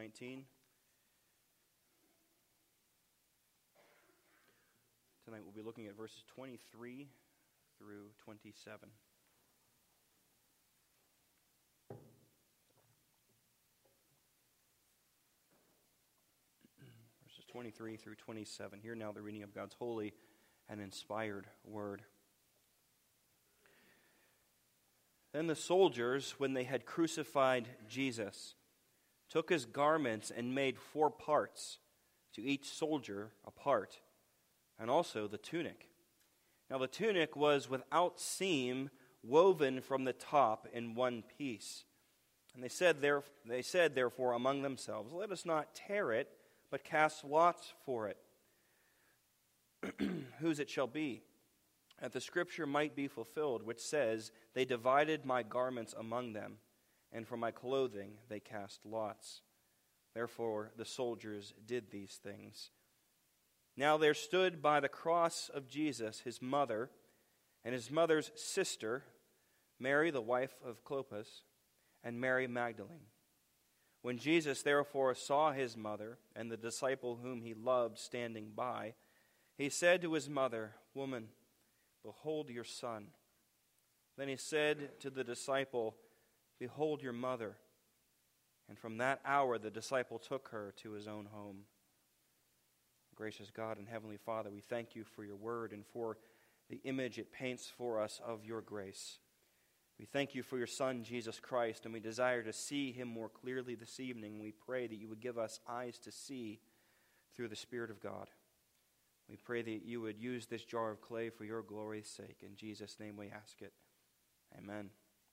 19. Tonight we'll be looking at verses 23 through 27. Verses 23 through 27. Hear now the reading of God's holy and inspired word. Then the soldiers, when they had crucified Jesus, took his garments and made 4 parts, to each soldier a part, and also the tunic. Now the tunic was without seam, woven from the top in one piece. And they said therefore among themselves, "Let us not tear it, but cast lots for it, whose it shall be, that the scripture might be fulfilled, which says, They divided my garments among them, and for my clothing they cast lots. Therefore the soldiers did these things. Now there stood by the cross of Jesus his mother, and his mother's sister, Mary the wife of Clopas, and Mary Magdalene. When Jesus therefore saw his mother, and the disciple whom he loved standing by, he said to his mother, Woman, behold your son. Then he said to the disciple, Behold your mother. And from that hour the disciple took her to his own home. Gracious God and Heavenly Father, we thank you for your word and for the image it paints for us of your grace. We thank you for your Son, Jesus Christ, and we desire to see him more clearly this evening. We pray that you would give us eyes to see through the Spirit of God. We pray that you would use this jar of clay for your glory's sake. In Jesus' name we ask it. Amen.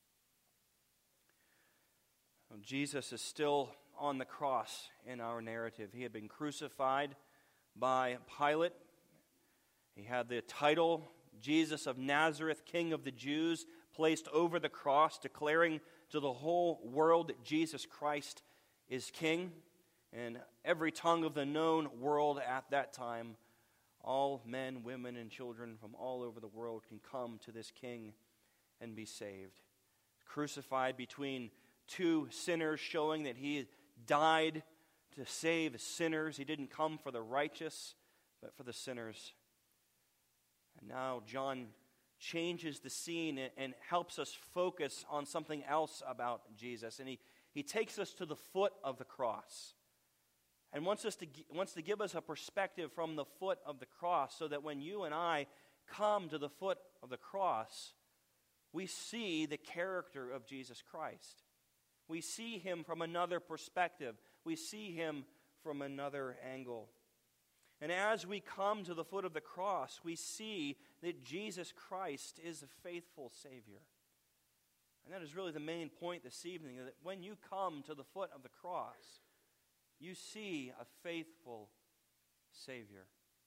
Well, Jesus is still on the cross in our narrative. He had been crucified by Pilate. He had the title, Jesus of Nazareth, King of the Jews, placed over the cross, declaring to the whole world that Jesus Christ is King. And every tongue of the known world at that time, all men, women, and children from all over the world can come to this King and be saved. Crucified between 2 sinners, showing that he died to save sinners. He didn't come for the righteous, but for the sinners. And now John changes the scene and helps us focus on something else about Jesus. And he takes us to the foot of the cross. And wants to give us a perspective from the foot of the cross, so that when you and I come to the foot of the cross, we see the character of Jesus Christ. We see him from another perspective. We see him from another angle. And as we come to the foot of the cross, we see that Jesus Christ is a faithful Savior. And that is really the main point this evening, that when you come to the foot of the cross, you see a faithful Savior.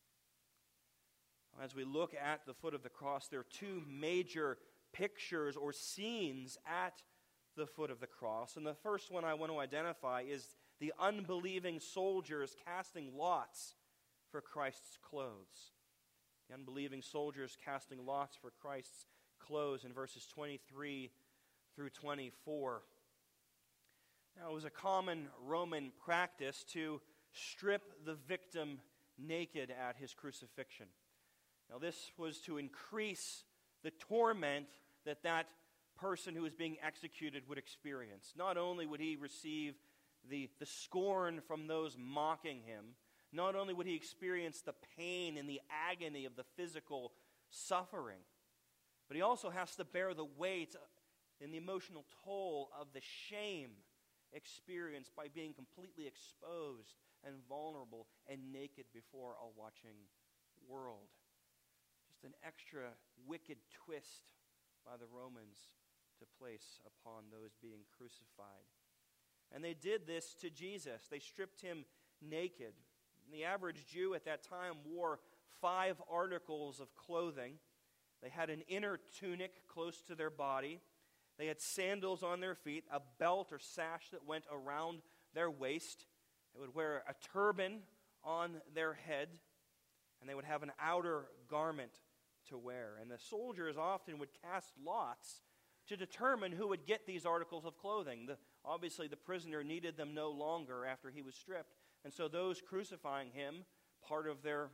As we look at the foot of the cross, there are 2 major pictures or scenes at the foot of the cross. And the first one I want to identify is the unbelieving soldiers casting lots for Christ's clothes. The unbelieving soldiers casting lots for Christ's clothes in verses 23 through 24. Now, it was a common Roman practice to strip the victim naked at his crucifixion. Now, this was to increase the torment that person who was being executed would experience. Not only would he receive the scorn from those mocking him, not only would he experience the pain and the agony of the physical suffering, but he also has to bear the weight and the emotional toll of the shame experienced by being completely exposed and vulnerable and naked before a watching world. Just an extra wicked twist by the Romans to place upon those being crucified. And they did this to Jesus. They stripped him naked. The average Jew at that time wore 5 articles of clothing. They had an inner tunic close to their body. They had sandals on their feet, a belt or sash that went around their waist. They would wear a turban on their head, and they would have an outer garment to wear. And the soldiers often would cast lots to determine who would get these articles of clothing. The obviously the prisoner needed them no longer after he was stripped. And so those crucifying him, part of their,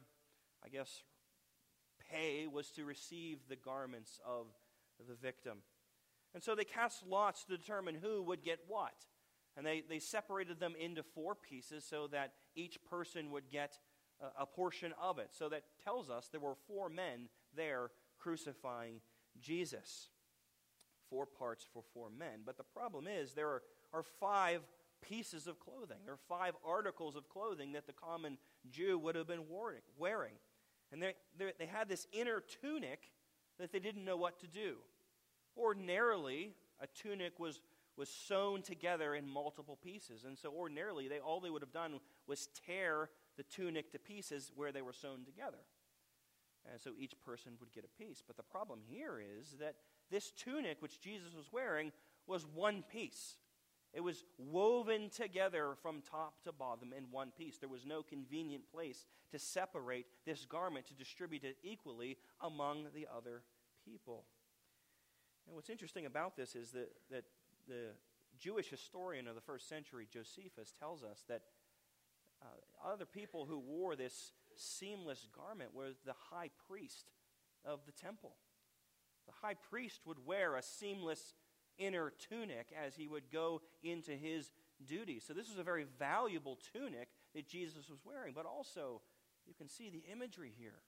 pay was to receive the garments of the victim. And so they cast lots to determine who would get what. And they separated them into 4 pieces so that each person would get a portion of it. So that tells us there were 4 men there crucifying Jesus. 4 parts for 4 men. But the problem is there are 5 pieces of clothing. There are 5 articles of clothing that the common Jew would have been wearing. And they had this inner tunic that they didn't know what to do. Ordinarily, a tunic was sewn together in multiple pieces. And so ordinarily, all they would have done was tear the tunic to pieces where they were sewn together. And so each person would get a piece. But the problem here is that this tunic, which Jesus was wearing, was one piece. It was woven together from top to bottom in one piece. There was no convenient place to separate this garment to distribute it equally among the other people. And what's interesting about this is that the Jewish historian of the first century, Josephus, tells us that other people who wore this seamless garment were the high priest of the temple. The high priest would wear a seamless inner tunic as he would go into his duty. So this was a very valuable tunic that Jesus was wearing. But also, you can see the imagery here.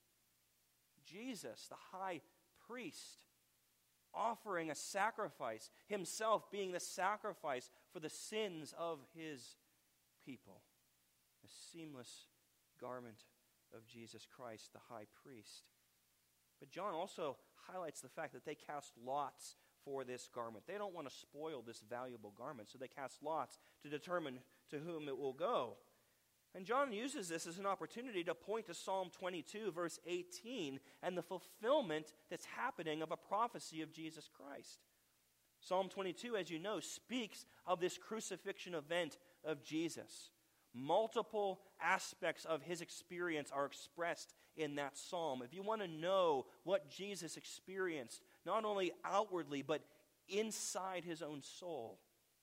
Jesus, the high priest, offering a sacrifice, himself being the sacrifice for the sins of his people. A seamless garment of Jesus Christ, the high priest. But John also highlights the fact that they cast lots for this garment. They don't want to spoil this valuable garment, so they cast lots to determine to whom it will go. And John uses this as an opportunity to point to Psalm 22, verse 18, and the fulfillment that's happening of a prophecy of Jesus Christ. Psalm 22, as you know, speaks of this crucifixion event of Jesus. Multiple aspects of his experience are expressed in that psalm. If you want to know what Jesus experienced, not only outwardly, but inside his own soul,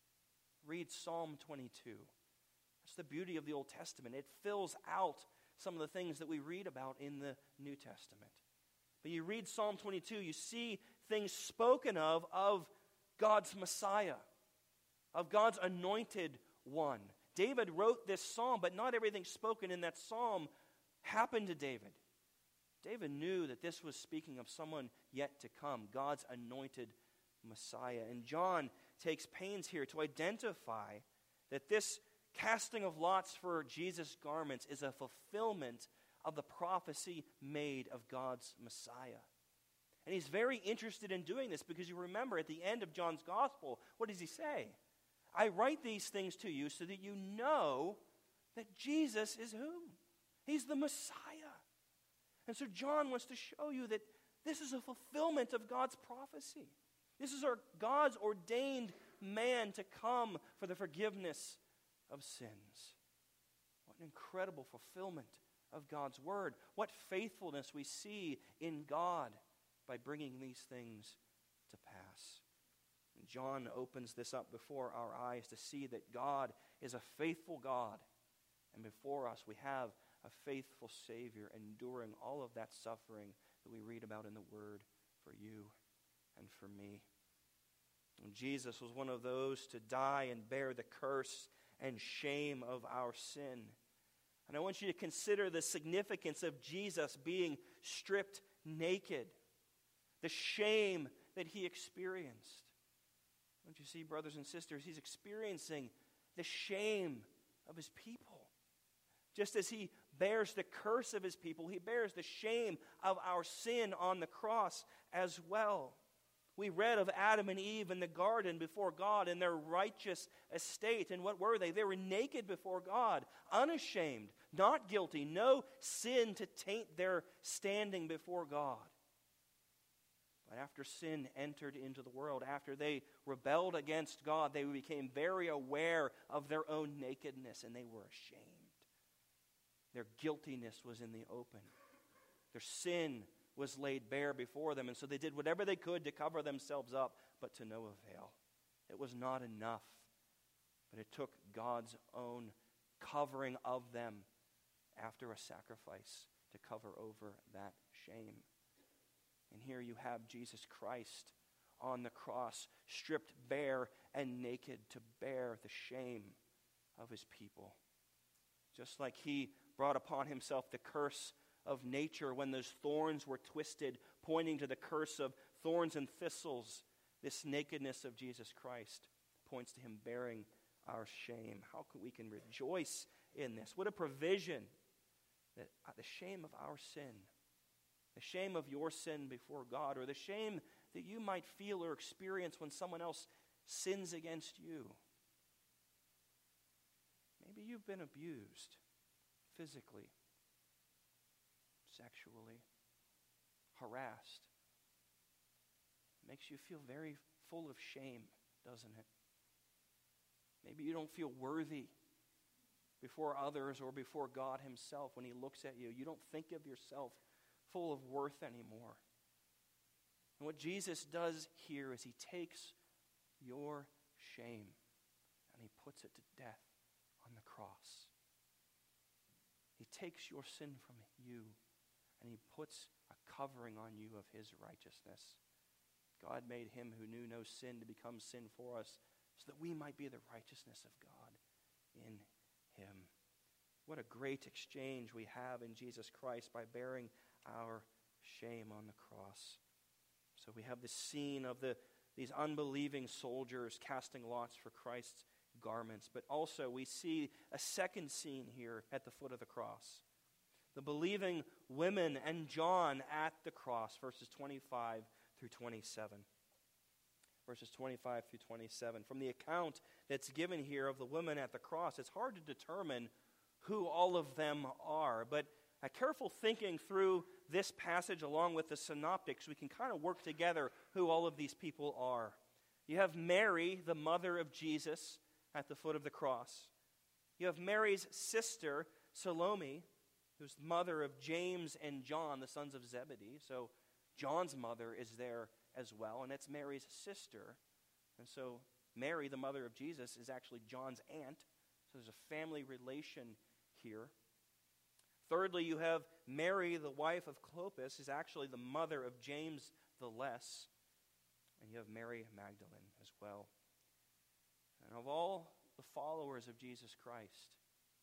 read Psalm 22. That's the beauty of the Old Testament. It fills out some of the things that we read about in the New Testament. But you read Psalm 22, you see things spoken of God's Messiah, of God's anointed one. David wrote this psalm, but not everything spoken in that psalm happened to David. David knew that this was speaking of someone yet to come, God's anointed Messiah. And John takes pains here to identify that this casting of lots for Jesus' garments is a fulfillment of the prophecy made of God's Messiah. And he's very interested in doing this because you remember at the end of John's gospel, what does he say? I write these things to you so that you know that Jesus is who? He's the Messiah. And so John wants to show you that this is a fulfillment of God's prophecy. This is God's ordained man to come for the forgiveness of sins. What an incredible fulfillment of God's word. What faithfulness we see in God by bringing these things to pass. And John opens this up before our eyes to see that God is a faithful God. And before us we have a faithful Savior enduring all of that suffering that we read about in the Word for you and for me. And Jesus was one of those to die and bear the curse and shame of our sin. And I want you to consider the significance of Jesus being stripped naked, the shame that he experienced. Don't you see, brothers and sisters, he's experiencing the shame of his people. Just as he bears the curse of his people, he bears the shame of our sin on the cross as well. We read of Adam and Eve in the garden before God in their righteous estate. And what were they? They were naked before God, unashamed, not guilty, no sin to taint their standing before God. But after sin entered into the world, after they rebelled against God, they became very aware of their own nakedness and they were ashamed. Their guiltiness was in the open. Their sin was laid bare before them, and so they did whatever they could to cover themselves up, but to no avail. It was not enough but it took God's own covering of them after a sacrifice to cover over that shame. And here you have Jesus Christ on the cross, stripped bare and naked to bear the shame of his people. Just like he brought upon himself the curse of nature when those thorns were twisted, pointing to the curse of thorns and thistles, this nakedness of Jesus Christ points to him bearing our shame. How can we rejoice in this? What a provision that the shame of our sin, the shame of your sin before God, or the shame that you might feel or experience when someone else sins against you. Maybe you've been abused physically, sexually, harassed. It makes you feel very full of shame, doesn't it? Maybe you don't feel worthy before others or before God himself when he looks at you. You don't think of yourself full of worth anymore. And what Jesus does here is he takes your shame and he puts it to death on the cross. He takes your sin from you and he puts a covering on you of his righteousness. God made him who knew no sin to become sin for us so that we might be the righteousness of God in him. What a great exchange we have in Jesus Christ by bearing our shame on the cross. So we have the scene of these unbelieving soldiers casting lots for Christ's garments. But also we see a second scene here at the foot of the cross. The believing women and John at the cross, verses 25 through 27. Verses 25 through 27. From the account that's given here of the women at the cross, it's hard to determine who all of them are. But a careful thinking through this passage along with the synoptics, we can kind of work together who all of these people are. You have Mary, the mother of Jesus, at the foot of the cross. You have Mary's sister, Salome, who's the mother of James and John, the sons of Zebedee. So John's mother is there as well, and it's Mary's sister. And so Mary, the mother of Jesus, is actually John's aunt. So there's a family relation here. Thirdly, you have Mary, the wife of Clopas, is actually the mother of James the Less. And you have Mary Magdalene as well. And of all the followers of Jesus Christ,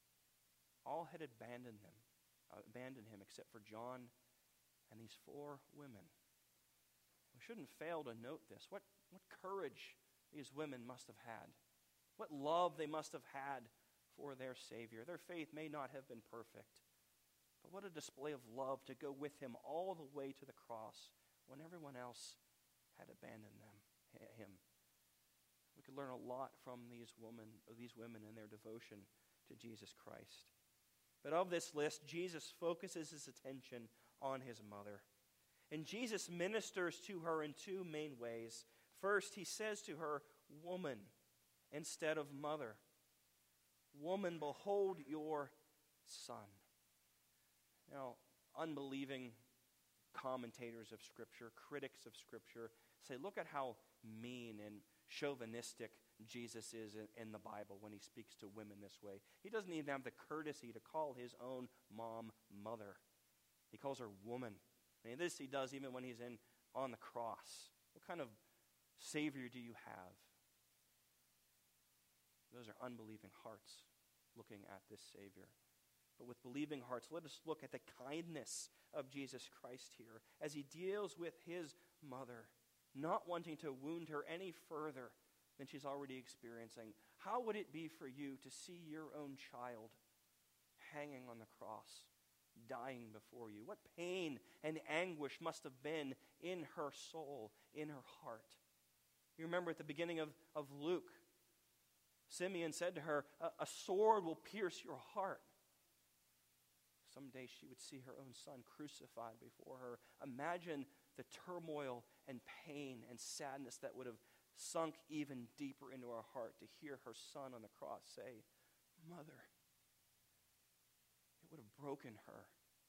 all had abandoned him except for John and these four women. We shouldn't fail to note this. What courage these women must have had. What love they must have had for their Savior. Their faith may not have been perfect, but what a display of love to go with him all the way to the cross when everyone else had abandoned him. We could learn a lot from these women and their devotion to Jesus Christ. But of this list, Jesus focuses his attention on his mother. And Jesus ministers to her in two main ways. First, he says to her, "Woman," instead of "mother." "Woman, behold your son." Now, unbelieving commentators of Scripture, critics of Scripture, say, look at how mean and chauvinistic Jesus is in the Bible when he speaks to women this way. He doesn't even have the courtesy to call his own mom mother. He calls her woman. And this he does even when he's on the cross. What kind of Savior do you have? Those are unbelieving hearts looking at this Savior. But with believing hearts, let us look at the kindness of Jesus Christ here as he deals with his mother, not wanting to wound her any further than she's already experiencing. How would it be for you to see your own child hanging on the cross, dying before you? What pain and anguish must have been in her soul, in her heart. You remember at the beginning of Luke, Simeon said to her, a sword will pierce your heart. Someday she would see her own son crucified before her. Imagine the turmoil and pain and sadness that would have sunk even deeper into her heart to hear her son on the cross say, "Mother." It would have broken her.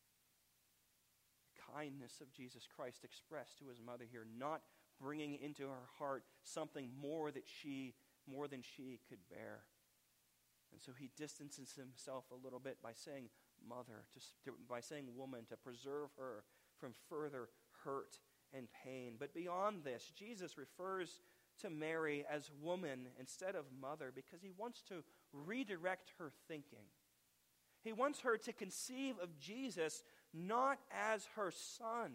The kindness of Jesus Christ expressed to his mother here, not bringing into her heart something more than she could bear. And so he distances himself a little bit by saying mother, by saying woman, to preserve her from further hurt and pain. But beyond this, Jesus refers to Mary as woman instead of mother because he wants to redirect her thinking. He wants her to conceive of Jesus not as her son,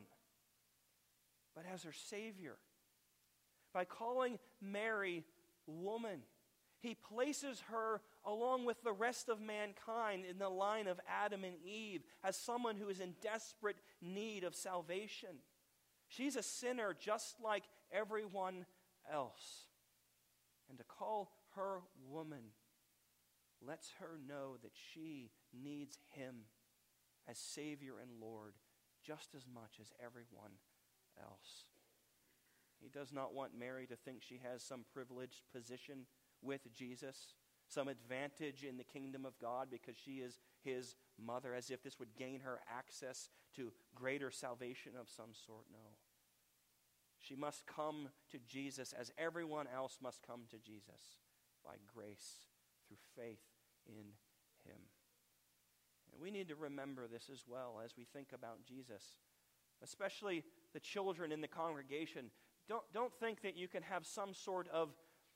but as her Savior. By calling Mary woman, he places her along with the rest of mankind in the line of Adam and Eve as someone who is in desperate need of salvation. She's a sinner just like everyone else. And to call her woman lets her know that she needs him as Savior and Lord just as much as everyone else. He does not want Mary to think she has some privileged position with Jesus, some advantage in the kingdom of God because she is his mother, as if this would gain her access to greater salvation of some sort. No. She must come to Jesus as everyone else must come to Jesus, by grace, through faith in him. And we need to remember this as well as we think about Jesus, especially the children in the congregation. Don't think that you can have some sort of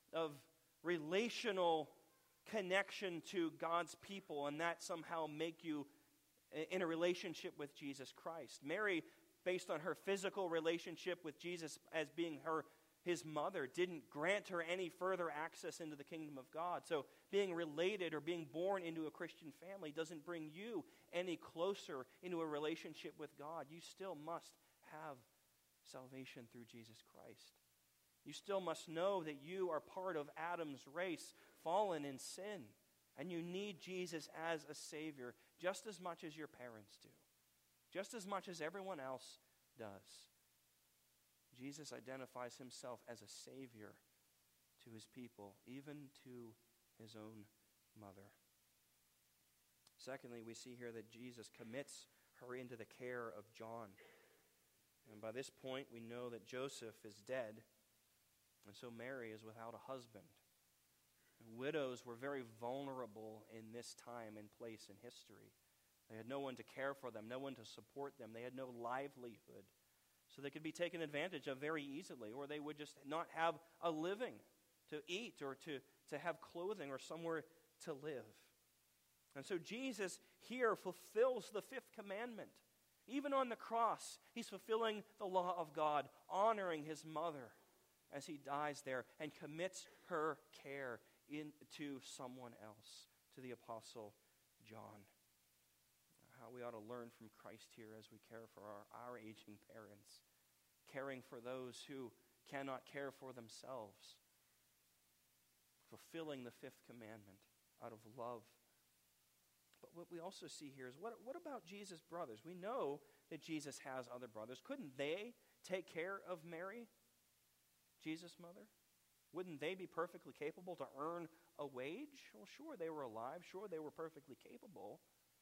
relational connection to God's people and that somehow make you in a relationship with Jesus Christ. Mary, based on her physical relationship with Jesus as being his mother, didn't grant her any further access into the kingdom of God. So being related or being born into a Christian family doesn't bring you any closer into a relationship with God. You still must have salvation through Jesus Christ. You still must know that you are part of Adam's race, fallen in sin, and you need Jesus as a Savior just as much as your parents do, just as much as everyone else does. Jesus identifies himself as a Savior to his people, even to his own mother. Secondly, we see here that Jesus commits her into the care of John. And by this point, we know that Joseph is dead, and so Mary is without a husband. Widows were very vulnerable in this time and place in history. They had no one to care for them, no one to support them. They had no livelihood. So they could be taken advantage of very easily, or they would just not have a living to eat or to have clothing or somewhere to live. And so Jesus here fulfills the fifth commandment. Even on the cross, he's fulfilling the law of God, honoring his mother as he dies there and commits her care into someone else, to the Apostle John. How we ought to learn from Christ here as we care for our aging parents, caring for those who cannot care for themselves, fulfilling the fifth commandment out of love. But what we also see here is, what about Jesus' brothers? We know that Jesus has other brothers. Couldn't they take care of Mary, Jesus' mother? Wouldn't they be perfectly capable to earn a wage? Well, sure, they were alive. Sure, they were perfectly capable.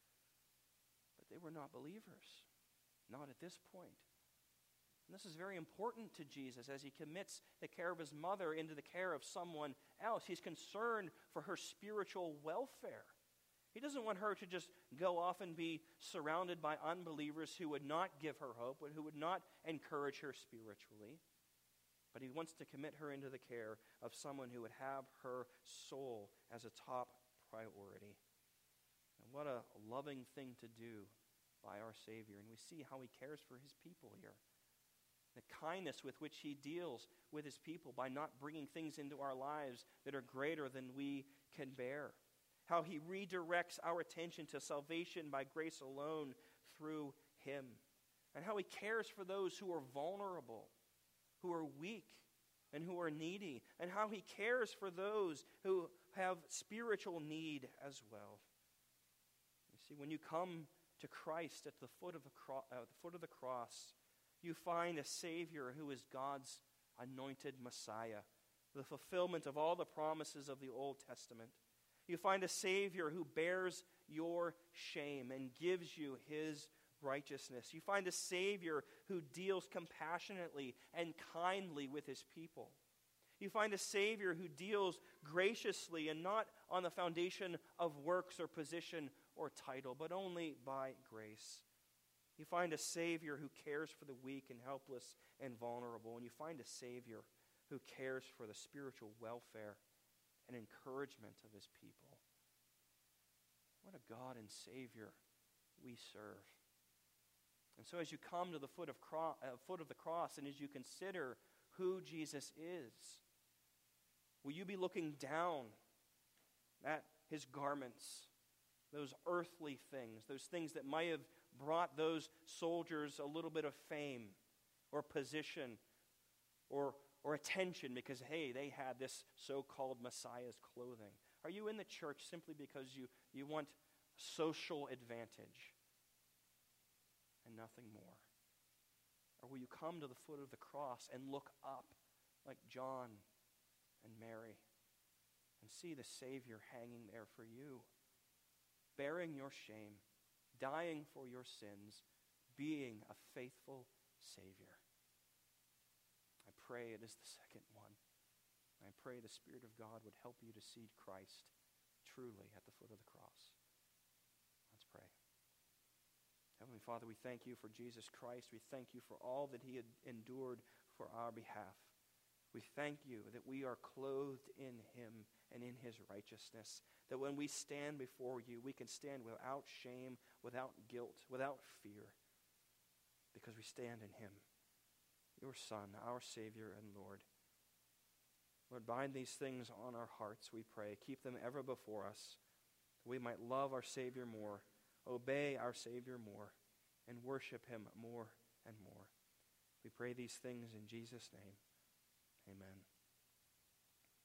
But they were not believers. Not at this point. And this is very important to Jesus as he commits the care of his mother into the care of someone else. He's concerned for her spiritual welfare. He doesn't want her to just go off and be surrounded by unbelievers who would not give her hope, who would not encourage her spiritually. But he wants to commit her into the care of someone who would have her soul as a top priority. And what a loving thing to do by our Savior. And we see how he cares for his people here. The kindness with which he deals with his people by not bringing things into our lives that are greater than we can bear. How he redirects our attention to salvation by grace alone through him. And how he cares for those who are vulnerable, who are weak, and who are needy. And how he cares for those who have spiritual need as well. You see, when you come to Christ at the foot of the cross, you find a Savior who is God's anointed Messiah, the fulfillment of all the promises of the Old Testament. You find a Savior who bears your shame and gives you his righteousness. You find a Savior who deals compassionately and kindly with his people. You find a Savior who deals graciously and not on the foundation of works or position or title, but only by grace. You find a Savior who cares for the weak and helpless and vulnerable. And you find a Savior who cares for the spiritual welfare and encouragement of his people. What a God and Savior we serve. And so as you come to the foot of the cross and as you consider who Jesus is, will you be looking down at his garments, those earthly things, those things that might have brought those soldiers a little bit of fame or position or attention because, hey, they had this so-called Messiah's clothing? Are you in the church simply because you want social advantage and nothing more? Or will you come to the foot of the cross and look up like John and Mary and see the Savior hanging there for you, bearing your shame, dying for your sins, being a faithful Savior? I pray it is the second one. I pray the Spirit of God would help you to see Christ truly at the foot of the cross. Let's pray. Heavenly Father, we thank you for Jesus Christ. We thank you for all that he had endured for our behalf. We thank you that we are clothed in him and in his righteousness, that when we stand before you, we can stand without shame, without guilt, without fear, because we stand in him, your Son, our Savior and Lord. Lord, bind these things on our hearts, we pray. Keep them ever before us, that we might love our Savior more, obey our Savior more, and worship him more and more. We pray these things in Jesus' name. Amen.